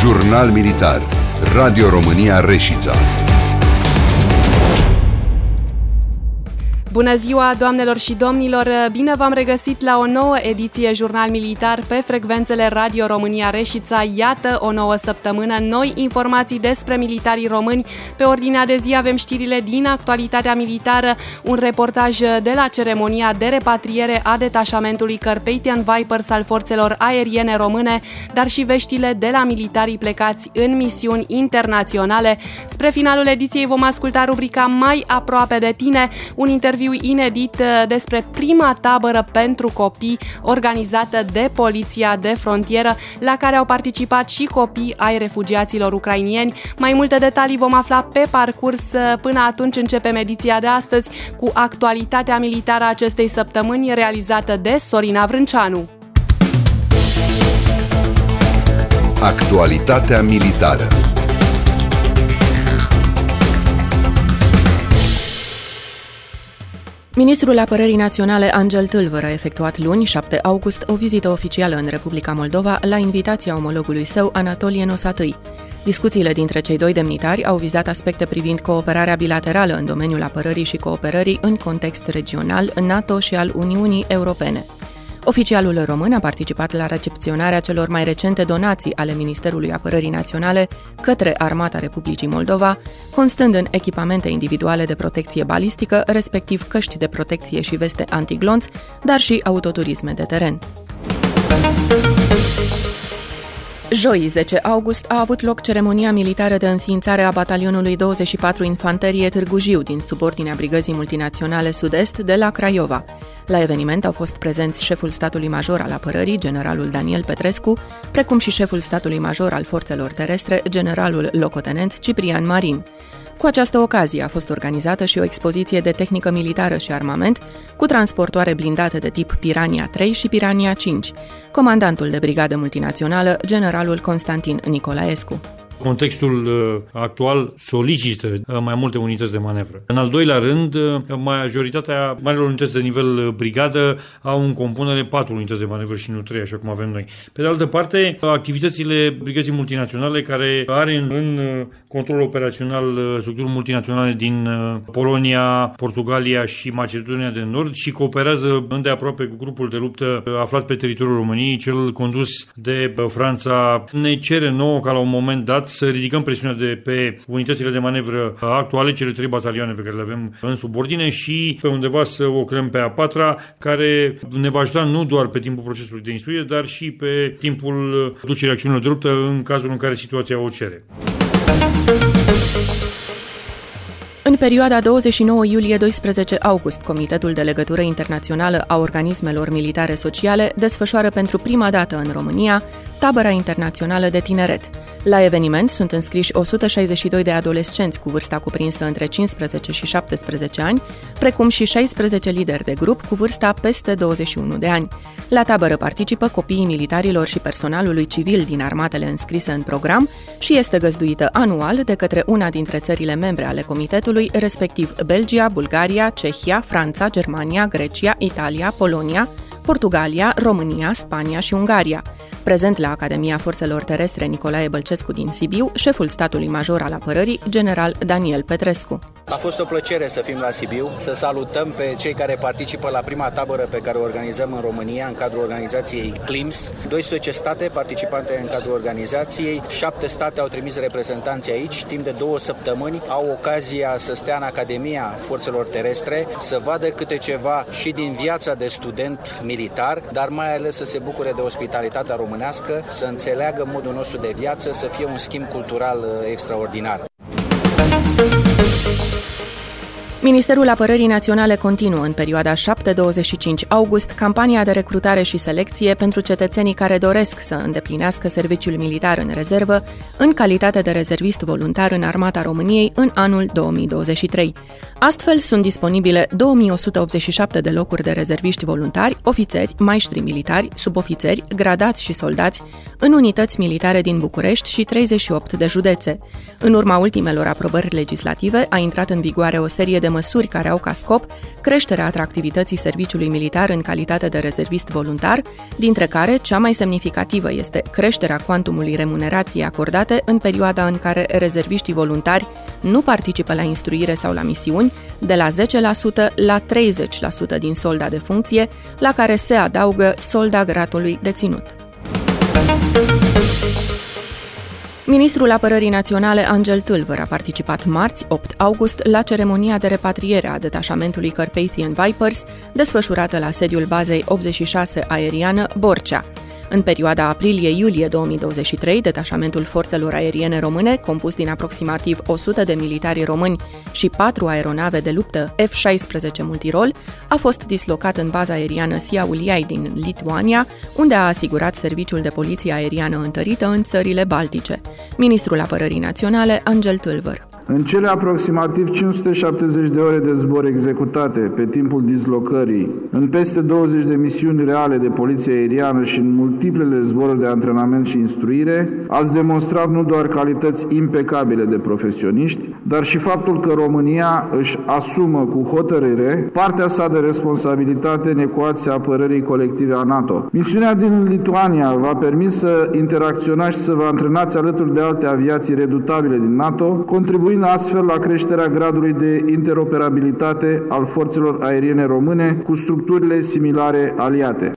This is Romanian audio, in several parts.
Jurnal Militar. Radio România Reșița. Bună ziua, doamnelor și domnilor! Bine v-am regăsit la o nouă ediție Jurnal Militar pe frecvențele Radio România Reșița. Iată o nouă săptămână, noi informații despre militarii români. Pe ordinea de zi avem știrile din actualitatea militară, un reportaj de la ceremonia de repatriere a detașamentului Carpathian Vipers al forțelor aeriene române, dar și veștile de la militarii plecați în misiuni internaționale. Spre finalul ediției vom asculta rubrica Mai aproape de tine, un interviu inedit despre prima tabără pentru copii organizată de Poliția de Frontieră, la care au participat și copii ai refugiaților ucrainieni. Mai multe detalii vom afla pe parcurs. Până atunci începem ediția de astăzi cu actualitatea militară a acestei săptămâni, realizată de Sorina Vrânceanu. Actualitatea militară. Ministrul Apărării Naționale Angel Tâlvăr a efectuat luni, 7 august, o vizită oficială în Republica Moldova la invitația omologului său, Anatolie Nosatâi. Discuțiile dintre cei doi demnitari au vizat aspecte privind cooperarea bilaterală în domeniul apărării și cooperării în context regional, NATO și al Uniunii Europene. Oficialul român a participat la recepționarea celor mai recente donații ale Ministerului Apărării Naționale către Armata Republicii Moldova, constând în echipamente individuale de protecție balistică, respectiv căști de protecție și veste antiglonț, dar și autoturisme de teren. Joi, 10 august, a avut loc ceremonia militară de înființare a batalionului 24 Infanterie Târgu Jiu din subordinea Brigăzii Multinaționale Sud-Est de la Craiova. La eveniment au fost prezenți șeful statului major al apărării, generalul Daniel Petrescu, precum și șeful statului major al forțelor terestre, generalul locotenent Ciprian Marin. Cu această ocazie a fost organizată și o expoziție de tehnică militară și armament cu transportoare blindate de tip Piranha 3 și Piranha 5. Comandantul de brigadă multinațională, generalul Constantin Nicolaescu. Contextul actual solicită mai multe unități de manevră. În al doilea rând, majoritatea marilor unități de nivel brigadă au în compunere 4 unități de manevră și nu 3, așa cum avem noi. Pe de altă parte, activitățile Brigăzii Multinaționale, care are în control operațional structuri multinaționale din Polonia, Portugalia și Macedonia de Nord și cooperează îndeaproape cu grupul de luptă aflat pe teritoriul României, cel condus de Franța, ne cere nouă ca la un moment dat să ridicăm presiunea de pe unitățile de manevră actuale, cele 3 batalioane pe care le avem în subordine și pe undeva să o creăm pe a 4-a, care ne va ajuta nu doar pe timpul procesului de instruire, dar și pe timpul ducerii acțiunilor de luptă în cazul în care situația o cere. În perioada 29 iulie-12 august, Comitetul de Legătură Internațională a Organismelor Militare Sociale desfășoară pentru prima dată în România tabăra internațională de tineret. La eveniment sunt înscriși 162 de adolescenți cu vârsta cuprinsă între 15 și 17 ani, precum și 16 lideri de grup cu vârsta peste 21 de ani. La tabără participă copiii militarilor și personalului civil din armatele înscrise în program și este găzduită anual de către una dintre țările membre ale comitetului, respectiv Belgia, Bulgaria, Cehia, Franța, Germania, Grecia, Italia, Polonia, Portugalia, România, Spania și Ungaria. Prezent la Academia Forțelor Terestre Nicolae Bălcescu din Sibiu, șeful statului major al apărării, general Daniel Petrescu. A fost o plăcere să fim la Sibiu, să salutăm pe cei care participă la prima tabără pe care o organizăm în România, în cadrul organizației CLIMS. 12 state participante în cadrul organizației, 7 state au trimis reprezentanți aici, timp de 2 săptămâni au ocazia să stea în Academia Forțelor Terestre, să vadă câte ceva și din viața de student militar, dar mai ales să se bucure de ospitalitatea românească, să înțeleagă modul nostru de viață, să fie un schimb cultural extraordinar. Ministerul Apărării Naționale continuă în perioada 7-25 august campania de recrutare și selecție pentru cetățenii care doresc să îndeplinească serviciul militar în rezervă în calitate de rezervist voluntar în Armata României în anul 2023. Astfel, sunt disponibile 2187 de locuri de rezerviști voluntari, ofițeri, maistri militari, subofițeri, gradați și soldați în unități militare din București și 38 de județe. În urma ultimelor aprobări legislative, a intrat în vigoare o serie de măsuri care au ca scop creșterea atractivității serviciului militar în calitate de rezervist voluntar, dintre care cea mai semnificativă este creșterea cuantumului remunerației acordate în perioada în care rezerviștii voluntari nu participă la instruire sau la misiuni, de la 10% la 30% din solda de funcție, la care se adaugă solda gradului deținut. Ministrul Apărării Naționale Angel Tulver a participat marți, 8 august, la ceremonia de repatriere a detașamentului Carpathian Vipers, desfășurată la sediul bazei 86 aeriană Borcea. În perioada aprilie-iulie 2023, detașamentul forțelor aeriene române, compus din aproximativ 100 de militari români și 4 aeronave de luptă F-16 multirol, a fost dislocat în baza aeriană Šiauliai din Lituania, unde a asigurat serviciul de poliție aeriană întărită în țările baltice. Ministrul Apărării Naționale Angel Tulver. În cele aproximativ 570 de ore de zbor executate pe timpul dislocării, în peste 20 de misiuni reale de poliție aeriană și în multiplele zboruri de antrenament și instruire, ați demonstrat nu doar calități impecabile de profesioniști, dar și faptul că România își asumă cu hotărâre partea sa de responsabilitate în ecuația apărării colective a NATO. Misiunea din Lituania v-a permis să interacționați și să vă antrenați alături de alte aviații redutabile din NATO, contribuind astfel la creșterea gradului de interoperabilitate al forțelor aeriene române cu structurile similare aliate.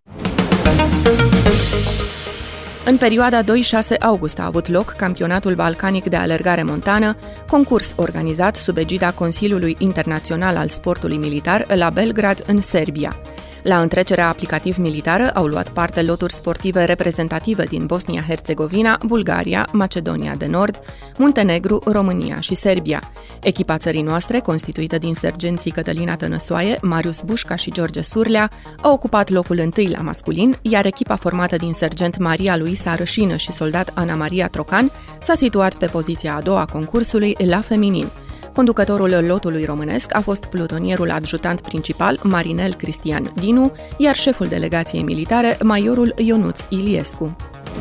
În perioada 2-6 august a avut loc Campionatul Balcanic de Alergare Montană, concurs organizat sub egida Consiliului Internațional al Sportului Militar la Belgrad, în Serbia. La întrecerea aplicativ-militară au luat parte loturi sportive reprezentative din Bosnia-Herzegovina, Bulgaria, Macedonia de Nord, Muntenegru, România și Serbia. Echipa țării noastre, constituită din sergenții Cătălina Tănăsoaie, Marius Bușca și George Surlea, a ocupat locul întâi la masculin, iar echipa formată din sergent Maria Luisa Rășină și soldat Ana Maria Trocan s-a situat pe poziția a doua a concursului la feminin. Conducătorul lotului românesc a fost plutonierul adjutant principal Marinel Cristian Dinu, iar șeful delegației militare, majorul Ionuț Iliescu.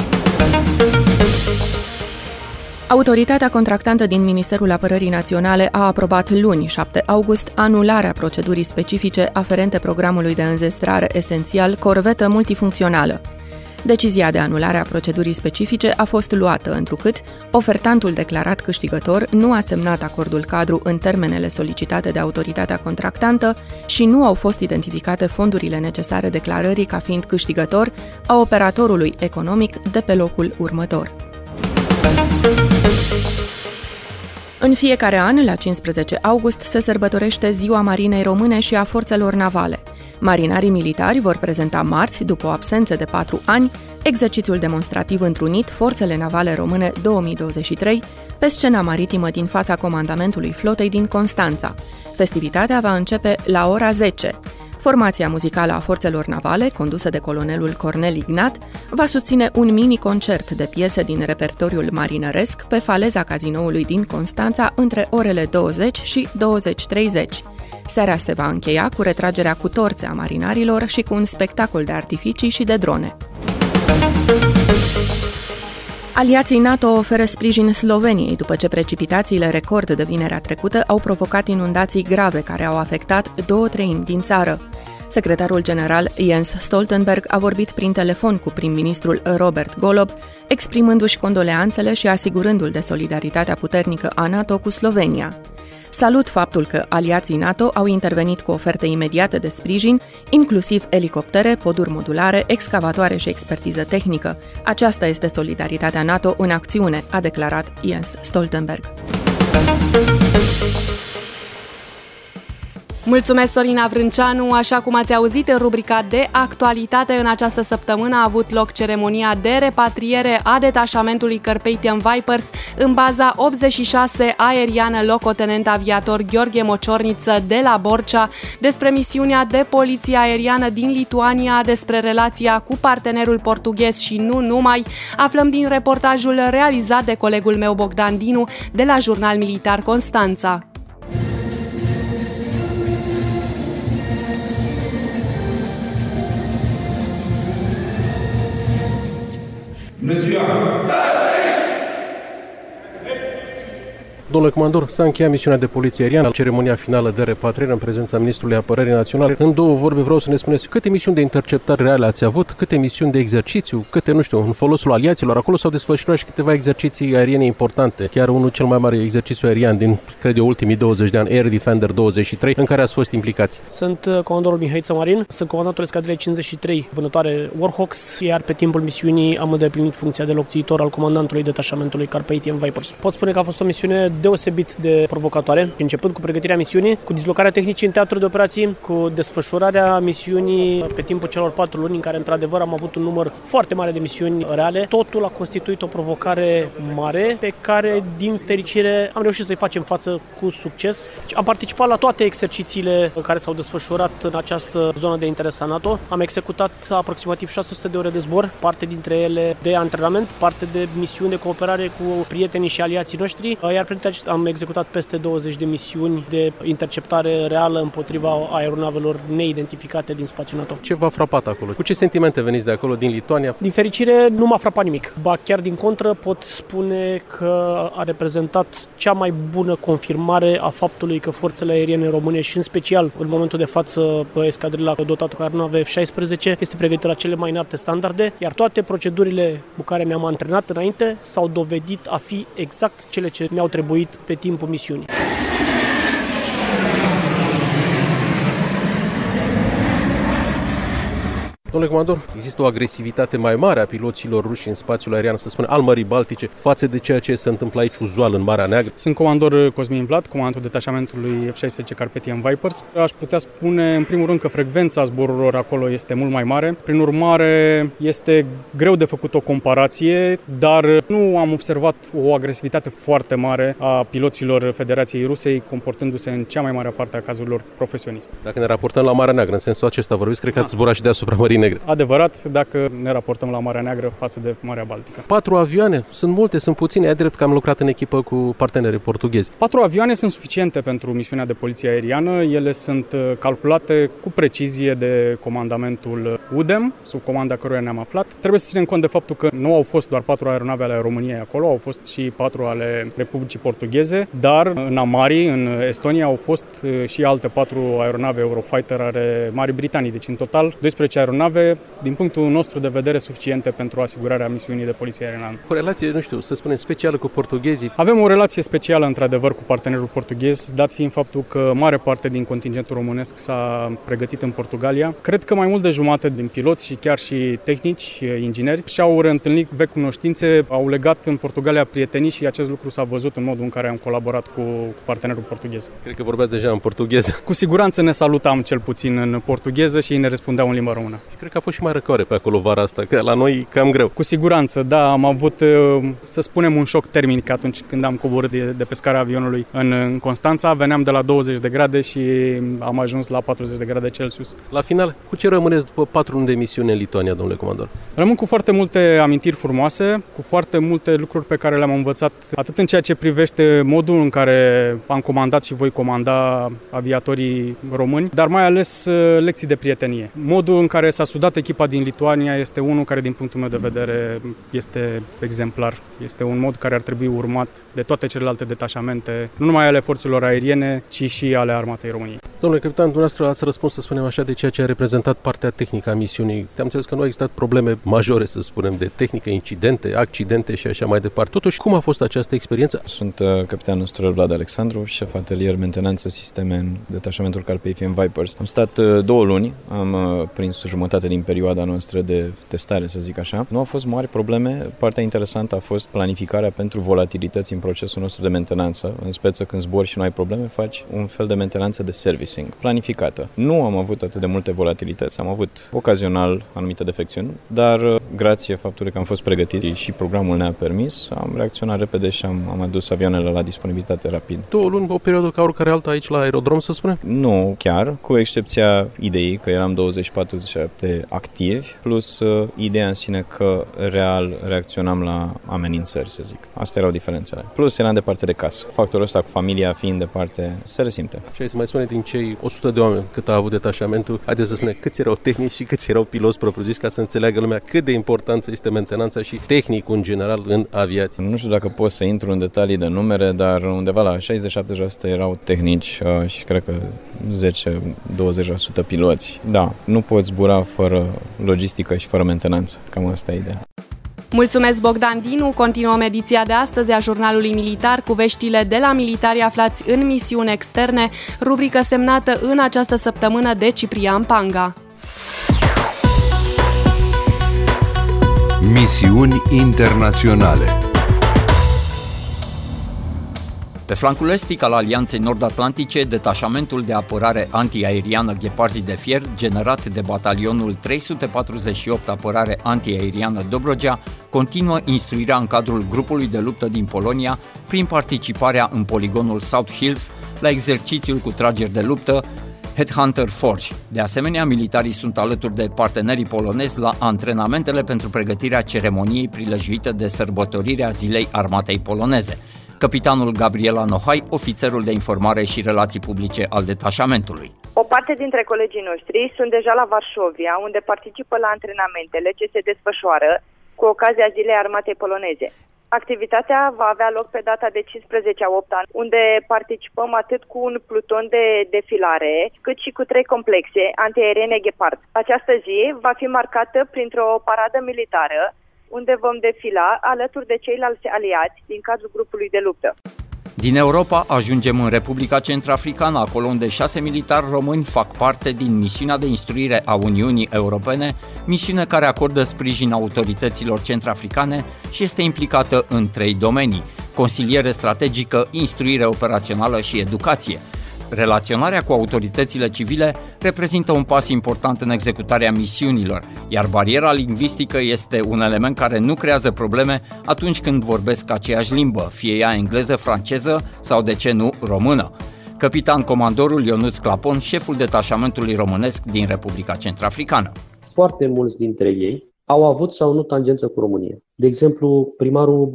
Autoritatea contractantă din Ministerul Apărării Naționale a aprobat luni, 7 august, anularea procedurii specifice aferente programului de înzestrare esențial corvetă multifuncțională. Decizia de anulare a procedurii specifice a fost luată întrucât ofertantul declarat câștigător nu a semnat acordul cadru în termenele solicitate de autoritatea contractantă și nu au fost identificate fondurile necesare declarării ca fiind câștigător a operatorului economic de pe locul următor. În fiecare an, la 15 august, se sărbătorește Ziua Marinei Române și a Forțelor Navale. Marinarii militari vor prezenta marți, după o absență de 4 ani, exercițiul demonstrativ întrunit Forțele Navale Române 2023 pe scena maritimă din fața comandamentului flotei din Constanța. Festivitatea va începe la ora 10. Formația muzicală a Forțelor Navale, condusă de colonelul Cornel Ignat, va susține un mini-concert de piese din repertoriul marinăresc pe faleza cazinoului din Constanța între orele 20 și 20:30. Seara se va încheia cu retragerea cu torțe a marinarilor și cu un spectacol de artificii și de drone. Aliații NATO oferă sprijin Sloveniei după ce precipitațiile record de vinerea trecută au provocat inundații grave care au afectat 2/3 din țară. Secretarul general Jens Stoltenberg a vorbit prin telefon cu prim-ministrul Robert Golob, exprimându-și condoleanțele și asigurându-l de solidaritatea puternică a NATO cu Slovenia. Salut faptul că aliații NATO au intervenit cu oferte imediate de sprijin, inclusiv elicoptere, poduri modulare, excavatoare și expertiză tehnică. Aceasta este solidaritatea NATO în acțiune, a declarat Jens Stoltenberg. Mulțumesc, Sorina Vrânceanu. Așa cum ați auzit în rubrica de actualitate, în această săptămână a avut loc ceremonia de repatriere a detașamentului Carpathian Vipers în baza 86 aeriană locotenent aviator Gheorghe Mociorniță de la Borcea, despre misiunea de poliție aeriană din Lituania, despre relația cu partenerul portughez și nu numai, aflăm din reportajul realizat de colegul meu Bogdan Dinu de la Jurnal Militar Constanța. Domnule comandor, s-a încheiat misiunea de poliție aeriană, ceremonia finală de repatriere în prezența Ministrului Apărării Naționale. În două vorbe vreau să ne spuneți câte misiuni de interceptare reale ați avut, câte misiuni de exercițiu, câte, nu știu, în folosul aliaților. Acolo s-au desfășurat și câteva exerciții aeriene importante, chiar unul cel mai mare exercițiu aerian din, cred eu, ultimii 20 de ani, Air Defender 23, în care ați fost implicați. Sunt comandorul Mihai Marin, sunt comandantul escadrilei 53, vânătoare Warhawks, iar pe timpul misiunii am îndeplinit funcția de locțitor al comandantului detașamentului Carpathian Vipers. Pot spune că a fost o misiune deosebit de provocatoare, începând cu pregătirea misiunii, cu dislocarea tehnicii în teatru de operații, cu desfășurarea misiunii pe timpul celor 4 luni, în care într-adevăr am avut un număr foarte mare de misiuni reale. Totul a constituit o provocare mare, pe care, din fericire, am reușit să-i facem față cu succes. Am participat la toate exercițiile care s-au desfășurat în această zonă de interes a NATO. Am executat aproximativ 600 de ore de zbor, parte dintre ele de antrenament, parte de misiuni de cooperare cu prietenii și aliații noștri, iar printre acestea am executat peste 20 de misiuni de interceptare reală împotriva aeronavelor neidentificate din spațiul NATO. Ce v-a frapat acolo? Cu ce sentimente veniți de acolo, din Lituania? Din fericire, nu m-a frapat nimic. Ba, chiar din contră, pot spune că a reprezentat cea mai bună confirmare a faptului că forțele aeriene române și în special în momentul de față escadrila dotată cu aeronave F-16 este pregătită la cele mai înalte standarde, iar toate procedurile cu care ne-am antrenat înainte s-au dovedit a fi exact cele ce ne-au trebuit pe timpul misiunii. Domnule comandor, există o agresivitate mai mare a piloților ruși în spațiul aerian, să spunem, al Mării Baltice, față de ceea ce se întâmplă aici uzual în Marea Neagră? Sunt comandor Cosmin Vlad, comandantul detașamentului F-16 Carpathian Vipers. Aș putea spune, în primul rând, că frecvența zborurilor acolo este mult mai mare. Prin urmare, este greu de făcut o comparație, dar nu am observat o agresivitate foarte mare a piloților Federației Rusei, comportându-se în cea mai mare parte a cazurilor profesioniste. Dacă ne raportăm la Marea Neagră, în sensul acesta vorbiți, cred că ați zburat și deasupra Mării Negre. Adevărat, dacă ne raportăm la Marea Neagră față de Marea Baltică. 4 avioane, sunt multe, sunt puține, e drept că am lucrat în echipă cu parteneri portughezi. 4 avioane sunt suficiente pentru misiunea de poliție aeriană, ele sunt calculate cu precizie de comandamentul UDEM, sub comanda căruia ne-am aflat. Trebuie să ținem cont de faptul că nu au fost doar 4 aeronave ale României acolo, au fost și 4 ale Republicii Portugheze, dar în Amari, în Estonia, au fost și alte 4 aeronave Eurofighter ale Marii Britanii, deci în total 12 aeronave, din punctul nostru de vedere, suficiente pentru asigurarea misiunii de poliție aeriană. O relație, nu știu, să spunem, specială cu portughezii? Avem o relație specială, într-adevăr, cu partenerul portughez, dat fiind faptul că mare parte din contingentul românesc s-a pregătit în Portugalia. Cred că mai mult de jumătate din piloți și chiar și tehnici, ingineri, și-au reîntâlnit vechi cunoștințe, au legat în Portugalia prietenii și acest lucru s-a văzut în modul în care am colaborat cu partenerul portughez. Cred că vorbeați deja în portugheză. Cu siguranță ne salutam cel puțin în portugheză și ei ne răspundeau în limba română. Cred că a fost și mai răcoare pe acolo vara asta, că la noi cam greu. Cu siguranță, da, am avut, să spunem, un șoc termic atunci când am coborât de pe scara avionului în Constanța. Veneam de la 20 de grade și am ajuns la 40 de grade Celsius. La final, cu ce rămâneți după 4 luni de misiune în Lituania, domnule comandor? Rămân cu foarte multe amintiri frumoase, cu foarte multe lucruri pe care le-am învățat, atât în ceea ce privește modul în care am comandat și voi comanda aviatorii români, dar mai ales lecții de prietenie. Modul în care s-a sudat echipa din Lituania este unul care, din punctul meu de vedere, este exemplar. Este un mod care ar trebui urmat de toate celelalte detașamente, nu numai ale forțelor aeriene, ci și ale Armatei României. Domnule capitan, dumneavoastră ați răspuns, să spunem așa, de ceea ce a reprezentat partea tehnică a misiunii. Te-am înțeles că nu au existat probleme majore, să spunem, de tehnică, incidente, accidente și așa mai departe. Totuși, cum a fost această experiență? Sunt capitanul Străl Vlad Alexandru, șef atelier mentenanță sisteme în detașamentul Carpathian Vipers. Am stat 2 luni, am prins jumătate din perioada noastră de testare, să zic așa. Nu au fost mari probleme. Partea interesantă a fost planificarea pentru volatilități în procesul nostru de mentenanță. În speță, când zbori și nu ai probleme, faci un fel de mentenanță de servicing, planificată. Nu am avut atât de multe volatilități, am avut ocazional anumite defecțiuni, dar grație faptului că am fost pregătiți și programul ne-a permis, am reacționat repede și am adus avioanele la disponibilitate rapid. 2 luni, o perioadă ca oricare alta aici la aerodrom, să spunem? Nu chiar, cu excepția ideii că eram 24-7 foarte activi, plus ideea în sine că real reacționam la amenințări, să zic. Astea erau diferențele. Plus eram departe de casă. Factorul ăsta cu familia fiind departe se resimte. Și hai să mai spune din cei 100 de oameni cât a avut detașamentul, haideți să spune câți erau tehnici și câți erau piloți propriu-zis, ca să înțeleagă lumea cât de importanță este mentenanța și tehnicul în general în aviație. Nu știu dacă pot să intru în detalii de numere, dar undeva la 60-70% erau tehnici și cred că 10-20% piloți. Da, nu poți zbura fără logistică și fără mentenanță. Cam asta e ideea. Mulțumesc, Bogdan Dinu! Continuăm ediția de astăzi a Jurnalului Militar cu veștile de la militari aflați în misiuni externe, rubrică semnată în această săptămână de Ciprian Panga. Misiuni internaționale. Pe flancul estic al Alianței Nord-Atlantice, detașamentul de apărare antiaeriană Gheparzii de Fier, generat de batalionul 348 apărare antiaeriană Dobrogea, continuă instruirea în cadrul grupului de luptă din Polonia prin participarea în poligonul South Hills la exercițiul cu trageri de luptă Headhunter Forge. De asemenea, militarii sunt alături de partenerii polonezi la antrenamentele pentru pregătirea ceremoniei prilejuită de sărbătorirea Zilei Armatei Poloneze. Capitanul Gabriela Nohai, ofițerul de informare și relații publice al detașamentului. O parte dintre colegii noștri sunt deja la Varșovia, unde participă la antrenamentele ce se desfășoară cu ocazia Zilei Armatei Poloneze. Activitatea va avea loc pe data de 15/8, unde participăm atât cu un pluton de defilare, cât și cu 3 complexe antiaeriene Gepard. Această zi va fi marcată printr-o paradă militară, unde vom defila alături de ceilalți aliați din cadrul grupului de luptă. Din Europa ajungem în Republica Centrafricană, acolo unde 6 militari români fac parte din misiunea de instruire a Uniunii Europene, misiune care acordă sprijin autorităților centrafricane și este implicată în 3 domenii: consiliere strategică, instruire operațională și educație. Relaționarea cu autoritățile civile reprezintă un pas important în executarea misiunilor, iar bariera lingvistică este un element care nu creează probleme atunci când vorbesc aceeași limbă, fie ea engleză, franceză sau, de ce nu, română. Capitan comandorul Ionuț Clapon, șeful detașamentului românesc din Republica Centrafricană. Foarte mulți dintre ei au avut sau nu tangență cu România. De exemplu, primarul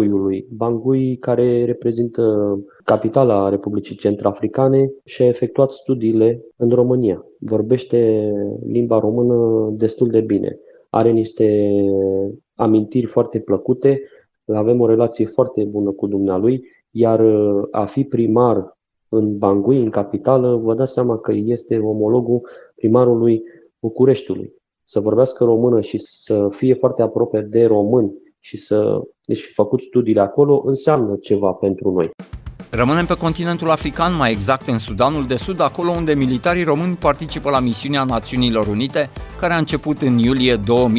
Bangui, care reprezintă capitala Republicii Centrafricane, și-a efectuat studiile în România. Vorbește limba română destul de bine. Are niște amintiri foarte plăcute, avem o relație foarte bună cu dumnealui, iar a fi primar în Bangui, în capitală, vă dați seama că este omologul primarului Bucureștiului. Să vorbească română și să fie foarte aproape de români și să fi făcut studiile acolo înseamnă ceva pentru noi. Rămânem pe continentul african, mai exact în Sudanul de Sud, acolo unde militarii români participă la misiunea Națiunilor Unite, care a început în iulie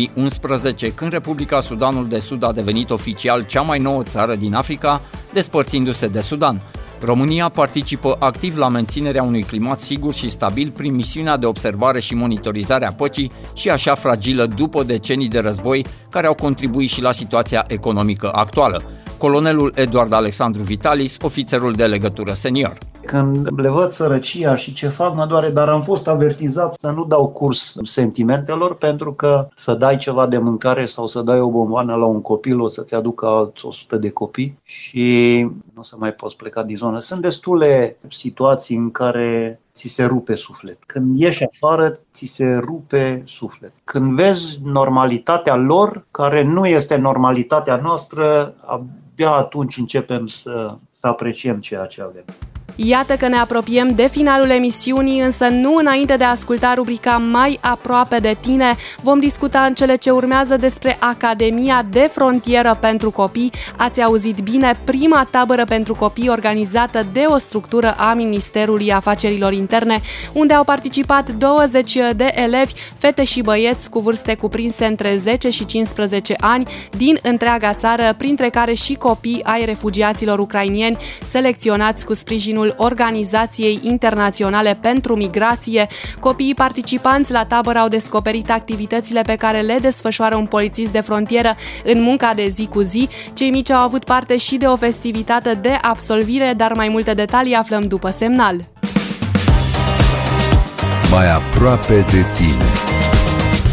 2011, când Republica Sudanul de Sud a devenit oficial cea mai nouă țară din Africa, despărțindu-se de Sudan. România participă activ la menținerea unui climat sigur și stabil prin misiunea de observare și monitorizare a păcii și așa fragilă după decenii de război, care au contribuit și la situația economică actuală. Colonelul Eduard Alexandru Vitalis, ofițerul de legătură senior. Când le văd sărăcia și ce fac, mă doare, dar am fost avertizat să nu dau curs sentimentelor, pentru că să dai ceva de mâncare sau să dai o bomboană la un copil o să-ți aducă alți 100 de copii și nu o să mai poți pleca din zonă. Sunt destule situații în care ți se rupe suflet. Când ieși afară, ți se rupe suflet. Când vezi normalitatea lor, care nu este normalitatea noastră, abia atunci începem să apreciem ceea ce avem. Iată că ne apropiem de finalul emisiunii, însă nu înainte de a asculta rubrica Mai aproape de tine. Vom discuta în cele ce urmează despre Academia de Frontieră pentru Copii. Ați auzit bine, prima tabără pentru copii organizată de o structură a Ministerului Afacerilor Interne, unde au participat 20 de elevi, fete și băieți cu vârste cuprinse între 10 și 15 ani din întreaga țară, printre care și copii ai refugiaților ucrainieni selecționați cu sprijinul Organizației Internaționale pentru Migrație. Copiii participanți la tabără au descoperit activitățile pe care le desfășoară un polițist de frontieră în munca de zi cu zi. Cei mici au avut parte și de o festivitate de absolvire, dar mai multe detalii aflăm după semnal. Mai aproape de tine.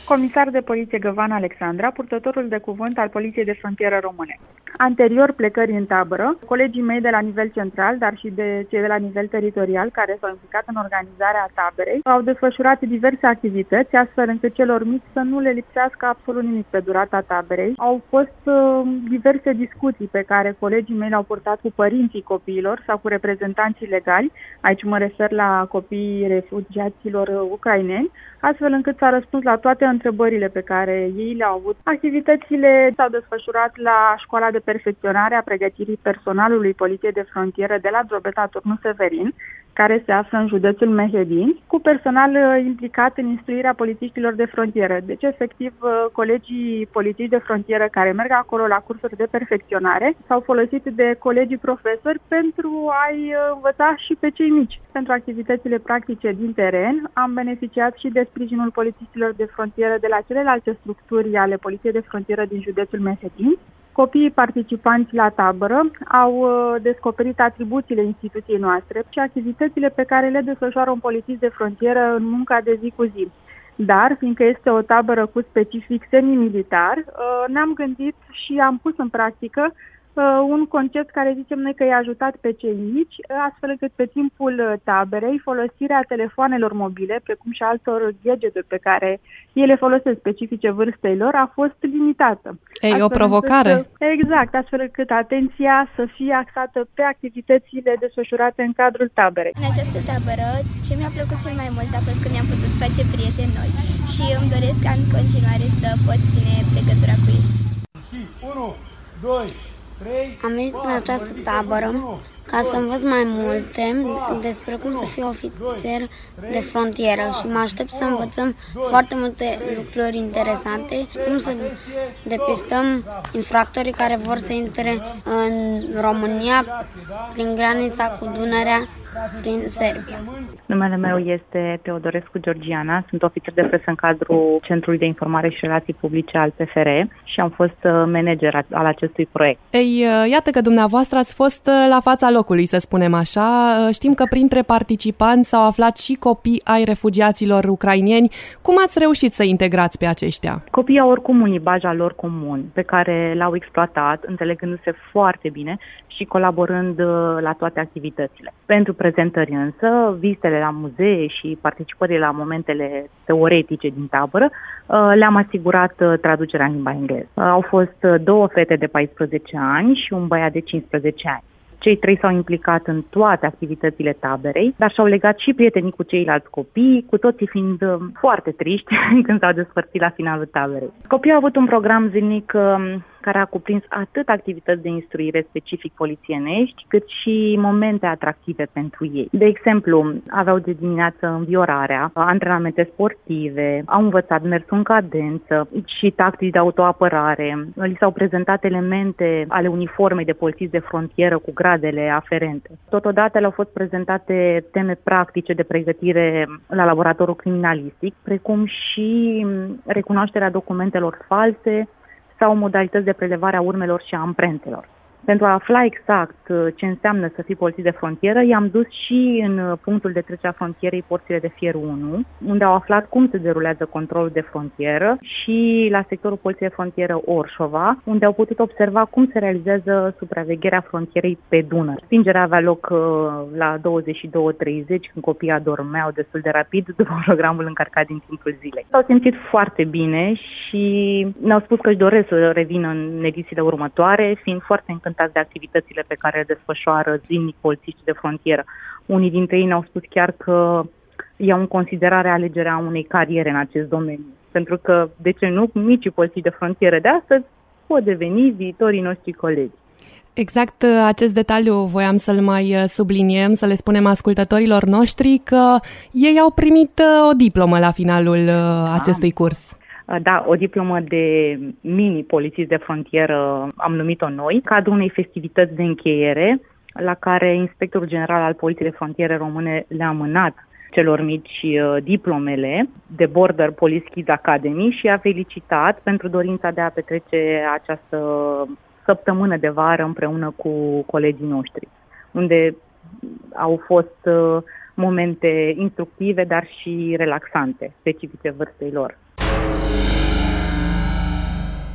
comisar de poliție Găvan Alexandra, purtătorul de cuvânt al Poliției de Frontieră Române. Anterior plecării în tabără, colegii mei de la nivel central, dar și de cei de la nivel teritorial, care s-au implicat în organizarea taberei, au desfășurat diverse activități, astfel încât celor mici să nu le lipsească absolut nimic pe durata taberei. Au fost diverse discuții pe care colegii mei le-au purtat cu părinții copiilor sau cu reprezentanții legali, aici mă refer la copiii refugiaților ucraineni, astfel încât s-a răspuns la toate întrebările pe care ei le-au avut. Activitățile s-au desfășurat la Școala de Perfecționare a Pregătirii Personalului Poliției de Frontieră de la Drobeta Turnu Severin, care se află în județul Mehedin, cu personal implicat în instruirea polițiștilor de frontieră. Deci, efectiv, colegii polițiști de frontieră care merg acolo la cursuri de perfecționare s-au folosit de colegii profesori pentru a-i învăța și pe cei mici. Pentru activitățile practice din teren am beneficiat și de sprijinul polițiștilor de frontieră de la celelalte structuri ale Poliției de Frontieră din județul Mehedin. Copiii participanți la tabără au descoperit atribuțiile instituției noastre și activitățile pe care le desfășoară un polițist de frontieră în munca de zi cu zi. Dar, fiindcă este o tabără cu specific semi-militar, ne-am gândit și am pus în practică un concept care zicem noi că i-a ajutat pe cei mici, astfel încât pe timpul taberei folosirea telefoanelor mobile, precum și altor gadgeturi pe care ele folosesc specifice vârstei lor, a fost limitată. Ei, o provocare. Exact, astfel încât atenția să fie axată pe activitățile desfășurate în cadrul taberei. În această tabără, ce mi-a plăcut cel mai mult a fost că mi-am putut face prieteni noi și îmi doresc ca în continuare să pot ține legătura cu ei. 1, 2, Am venit în această tabără ca să învăț mai multe despre cum să fiu ofițer de frontieră și mă aștept să învățăm foarte multe lucruri interesante, cum să depistăm infractorii care vor să intre în România prin granița cu Dunărea, prin Serbia. Numele meu este Teodorescu Georgiana, sunt ofițer de presă în cadrul Centrului de Informare și Relații Publice al PFR și am fost manager al acestui proiect. Ei, iată că dumneavoastră ați fost la fața locului, să spunem așa. Știm că printre participanți s-au aflat și copii ai refugiaților ucraineni. Cum ați reușit să integrați pe aceștia? Copiii au oricum un limbaj al lor comun, pe care l-au exploatat, înțelegându-se foarte bine și colaborând la toate activitățile. Pentru prezentări însă, vizitele la muzee și participările la momentele teoretice din tabără, le-am asigurat traducerea în limba engleză. Au fost 2 fete de 14 ani și un băiat de 15 ani. Cei 3 s-au implicat în toate activitățile taberei, dar și-au legat și prietenii cu ceilalți copii, cu toții fiind foarte triști când s-au despărțit la finalul taberei. Copiii au avut un program zilnic care a cuprins atât activități de instruire specific polițienești, cât și momente atractive pentru ei. De exemplu, aveau de dimineață înviorarea, antrenamente sportive, au învățat mersul în cadență și tactici de autoapărare. Li s-au prezentat elemente ale uniformei de polițist de frontieră cu gradele aferente. Totodată le-au fost prezentate teme practice de pregătire la laboratorul criminalistic, precum și recunoașterea documentelor false sau modalități de prelevare a urmelor și a amprentelor. Pentru a afla exact ce înseamnă să fii polițist de frontieră, i-am dus și în punctul de trecere a frontierei Porțile de Fier 1, unde au aflat cum se derulează controlul de frontieră, și la sectorul Poliției de Frontieră Orșova, unde au putut observa cum se realizează supravegherea frontierei pe Dunăre. Stingerea avea loc la 22:30, când copiii adormeau destul de rapid după programul încărcat din timpul zilei. S-au simțit foarte bine și ne-au spus că își doresc să revină în edițiile următoare, fiind foarte încântați de activitățile pe care le desfășoară zilnic polițiștii de frontieră. Unii dintre ei ne-au spus chiar că iau în considerare alegerea unei cariere în acest domeniu, pentru că, de ce nu, micii polițiști de frontieră de astăzi pot deveni viitorii noștri colegi. Exact acest detaliu voiam să-l mai subliniem, să le spunem ascultătorilor noștri că ei au primit o diplomă la finalul acestui curs. Da, o diplomă de mini-polițist de frontieră am numit-o noi, cadrul unei festivități de încheiere, la care inspectorul general al Poliției de Frontiere Române le-a mânat celor mici diplomele de Border Police Kids Academy și a felicitat pentru dorința de a petrece această săptămână de vară împreună cu colegii noștri, unde au fost momente instructive, dar și relaxante, specifice vârstei lor.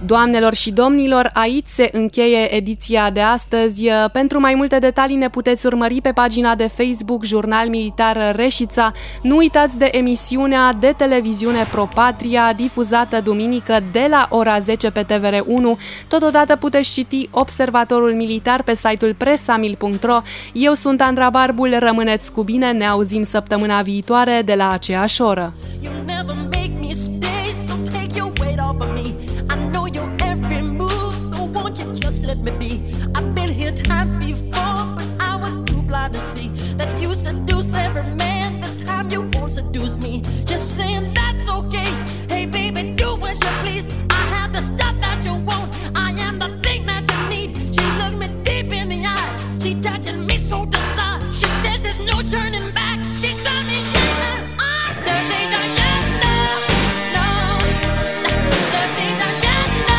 Doamnelor și domnilor, aici se încheie ediția de astăzi. Pentru mai multe detalii ne puteți urmări pe pagina de Facebook Jurnal Militar Reșița. Nu uitați de emisiunea de televiziune Pro Patria, difuzată duminică de la ora 10 pe TVR1. Totodată puteți citi Observatorul Militar pe site-ul presamil.ro. Eu sunt Andra Barbul, rămâneți cu bine, ne auzim săptămâna viitoare de la aceeași oră. Let me be. I've been here times before, but I was too blind to see that you seduce every man. This time you won't seduce me. Just saying that's okay. Hey baby, do what you please. I have the stuff that you want. I am the thing that you need. She looked me deep in the eyes. She touching me so to start. She says there's no turning back. She got me dirty Diana. No, dirty Diana.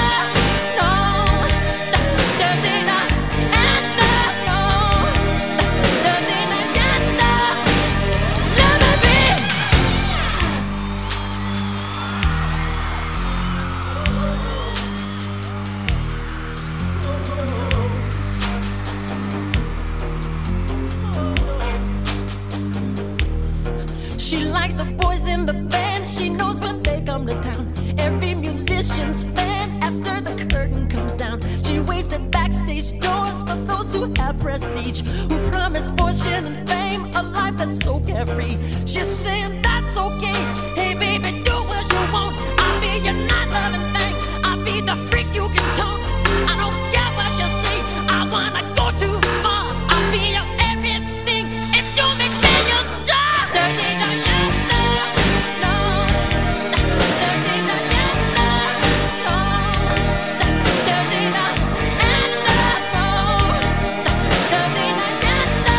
She likes the boys in the band. She knows when they come to town. Every musician's fan after the curtain comes down. She waits at backstage doors for those who have prestige, who promise fortune and fame, a life that's so carefree. She's saying that's okay. Hey baby, do what you want. I'll be your night-loving thing. I'll be the freak you can talk. I don't care what you say. I wanna go too far. I'll be your everything if you make me your star. Dirty Diana, no. Dirty Diana, no. Dirty Diana, no. Dirty Diana,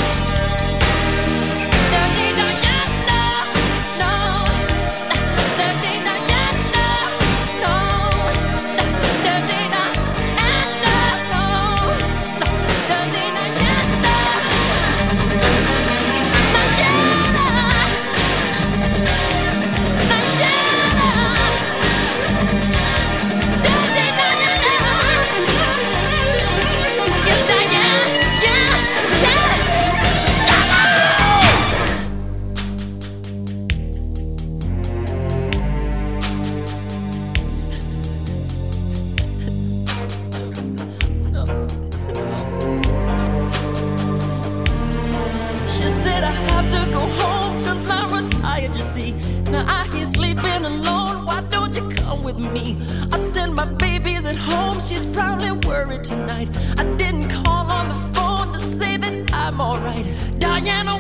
dirty Diana, no. Dirty Diana, no. Dirty Diana, no. Dirty She said I have to go home 'cause I'm retired, you see. Now I hear sleeping alone, why don't you come with me? I sent my babies at home, she's probably worried tonight. I didn't call on the phone to say that I'm alright. Diana,